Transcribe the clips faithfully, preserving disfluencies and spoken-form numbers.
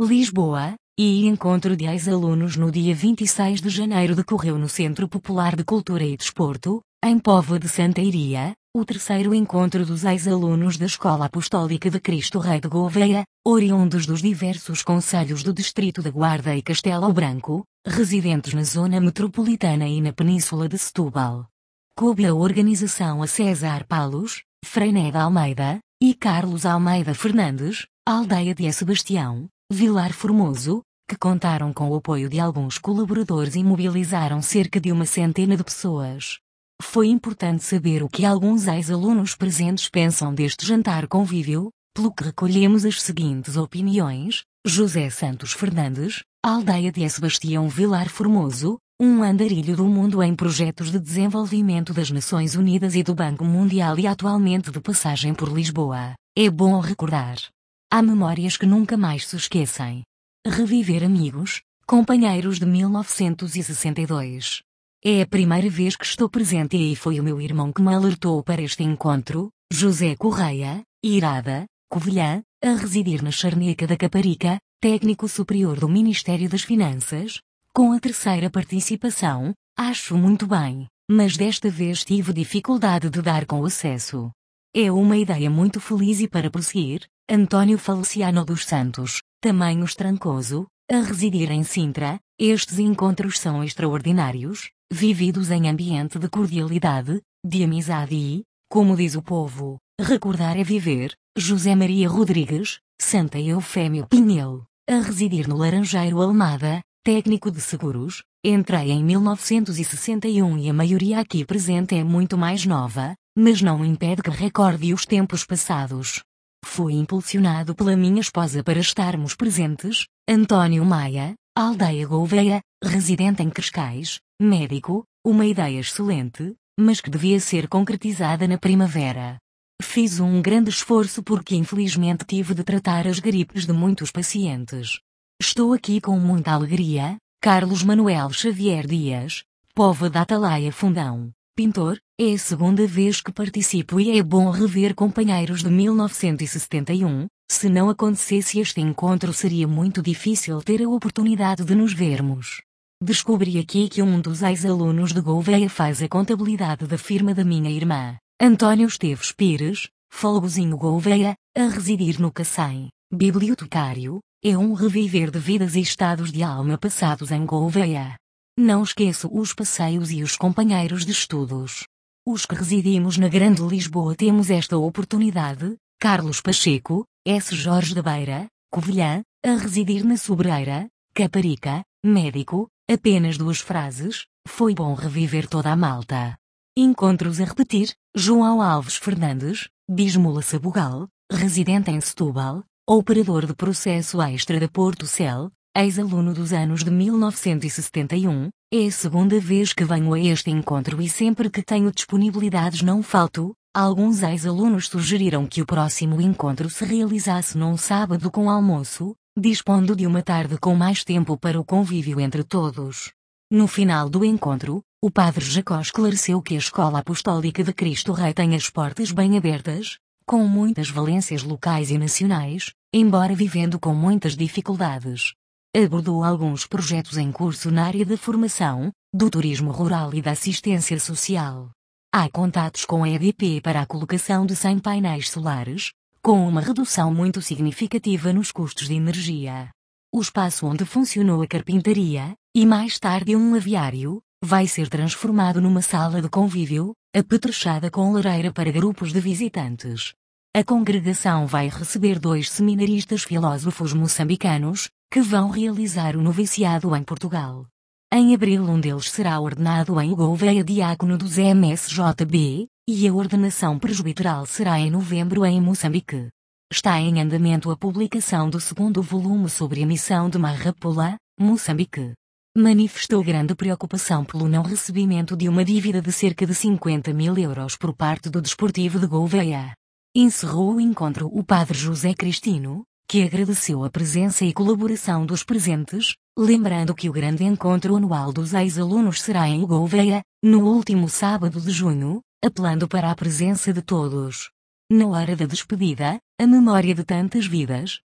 Lisboa, e encontro de ex-alunos no dia vinte e seis de janeiro decorreu no Centro Popular de Cultura e Desporto, em Póvoa de Santa Iria, o terceiro encontro dos ex-alunos da Escola Apostólica de Cristo Rei de Gouveia, oriundos dos diversos concelhos do Distrito da Guarda e Castelo Branco, residentes na zona metropolitana e na Península de Setúbal. Coube a organização a César Palos, Freiné de Almeida, e Carlos Almeida Fernandes, aldeia de Sebastião, Vilar Formoso, que contaram com o apoio de alguns colaboradores e mobilizaram cerca de uma centena de pessoas. Foi importante saber o que alguns ex-alunos presentes pensam deste jantar convívio, pelo que recolhemos as seguintes opiniões: José Santos Fernandes, aldeia de Sebastião, Vilar Formoso, um andarilho do mundo em projetos de desenvolvimento das Nações Unidas e do Banco Mundial e atualmente de passagem por Lisboa. É bom recordar. Há memórias que nunca mais se esquecem. Reviver amigos, companheiros de mil novecentos e sessenta e dois. É a primeira vez que estou presente e foi o meu irmão que me alertou para este encontro, José Correia, Irada, Covilhã, a residir na Charneca da Caparica, técnico superior do Ministério das Finanças, com a terceira participação. Acho muito bem, mas desta vez tive dificuldade de dar com o acesso. É uma ideia muito feliz e para prosseguir. António Feliciano dos Santos, Tamanhos Trancoso, a residir em Sintra. Estes encontros são extraordinários, vividos em ambiente de cordialidade, de amizade e, como diz o povo, recordar é viver. José Maria Rodrigues, Santa Eufémio Pinhel, a residir no Laranjeiro Almada, técnico de seguros. Entrei em mil novecentos e sessenta e um e a maioria aqui presente é muito mais nova, mas não impede que recorde os tempos passados. Fui impulsionado pela minha esposa para estarmos presentes. António Maia, aldeia Gouveia, residente em Cascais, médico, uma ideia excelente, mas que devia ser concretizada na primavera. Fiz um grande esforço porque infelizmente tive de tratar as gripes de muitos pacientes. Estou aqui com muita alegria. Carlos Manuel Xavier Dias, Póvoa da Atalaia Fundão, pintor. É a segunda vez que participo e é bom rever companheiros de mil novecentos e setenta e um, se não acontecesse este encontro seria muito difícil ter a oportunidade de nos vermos. Descobri aqui que um dos ex-alunos de Gouveia faz a contabilidade da firma da minha irmã, António Esteves Pires, Folgozinho Gouveia, a residir no Cacém, bibliotecário. É um reviver de vidas e estados de alma passados em Gouveia. Não esqueço os passeios e os companheiros de estudos. Os que residimos na Grande Lisboa temos esta oportunidade. Carlos Pacheco, S. Jorge da Beira, Covilhã, a residir na Sobreira, Caparica, médico. Apenas duas frases: foi bom reviver toda a malta. Encontros a repetir. João Alves Fernandes, Bismola Sabugal, residente em Setúbal, operador de processo extra da Porto Cel, ex-aluno dos anos de mil novecentos e setenta e um, é a segunda vez que venho a este encontro e sempre que tenho disponibilidades não falto. Alguns ex-alunos sugeriram que o próximo encontro se realizasse num sábado com almoço, dispondo de uma tarde com mais tempo para o convívio entre todos. No final do encontro, o padre Jacó esclareceu que a Escola Apostólica de Cristo Rei tem as portas bem abertas, com muitas valências locais e nacionais, embora vivendo com muitas dificuldades. Abordou alguns projetos em curso na área da formação, do turismo rural e da assistência social. Há contatos com a E D P para a colocação de cem painéis solares, com uma redução muito significativa nos custos de energia. O espaço onde funcionou a carpintaria, e mais tarde um aviário, vai ser transformado numa sala de convívio, apetrechada com lareira para grupos de visitantes. A congregação vai receber dois seminaristas filósofos moçambicanos, que vão realizar o noviciado em Portugal. Em abril um deles será ordenado em Gouveia diácono dos M S J B, e a ordenação presbiteral será em novembro em Moçambique. Está em andamento a publicação do segundo volume sobre a missão de Marrapula, Moçambique. Manifestou grande preocupação pelo não recebimento de uma dívida de cerca de cinquenta mil euros por parte do Desportivo de Gouveia. Encerrou o encontro o padre José Cristino, que agradeceu a presença e colaboração dos presentes, lembrando que o grande encontro anual dos ex-alunos será em Gouveia, no último sábado de junho, apelando para a presença de todos. Na hora da despedida, a memória de tantas vidas,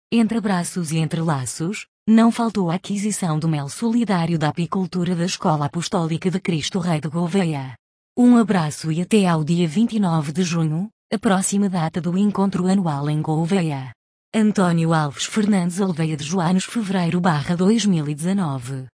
Entre abraços e entrelaços, não faltou a aquisição do mel solidário da apicultura da Escola Apostólica de Cristo Rei de Gouveia. Um abraço e até ao dia vinte e nove de junho, a próxima data do encontro anual em Gouveia. Antônio Alves Fernandes Alveia de Joanos Fevereiro barra dois mil e dezenove